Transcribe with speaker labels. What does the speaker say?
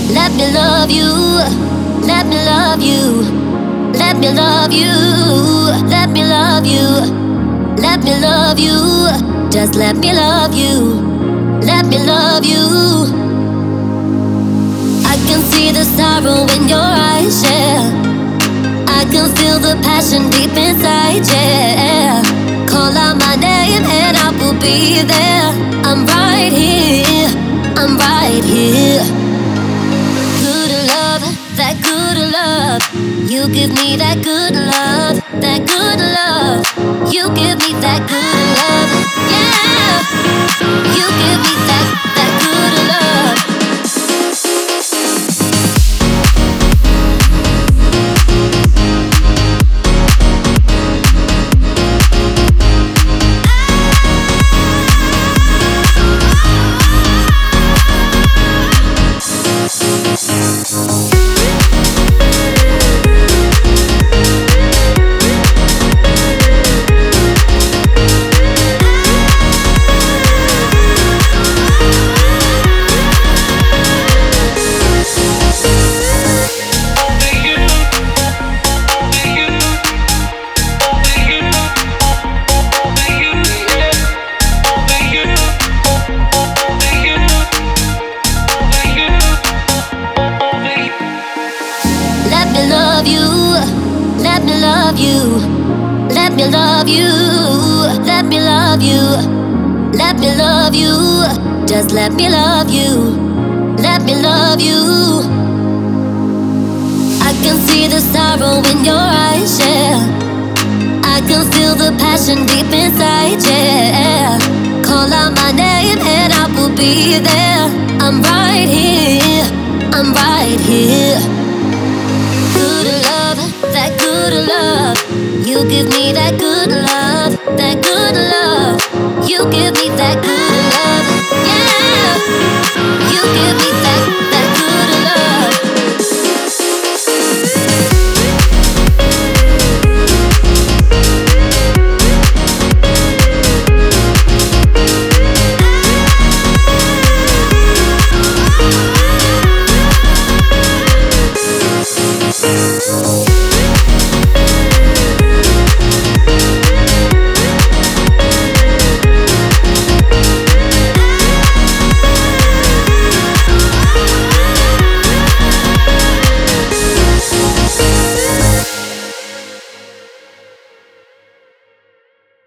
Speaker 1: Let me love you. Let me love you. Let me love you. Let me love you. Let me love you. Just let me love you. Let me love you. I can see the sorrow in your eyes, yeah. I can feel the passion deep inside, yeah. Call out my name and I will be there. I'm right here. I'm right here. Good love, that good love. You give me that good love, that good love. You give me that good love, yeah. You give me that good love. Let me love you. Let me love you. Let me love you. Let me love you. Let me love you. Just let me love you. Let me love you. I can see the sorrow in your eyes, yeah. I can feel the passion deep inside, yeah. Call out my name and I will be there. I'm right here. I'm right here. Good love, that good love. You give me that good love, that good love. You give me that good love.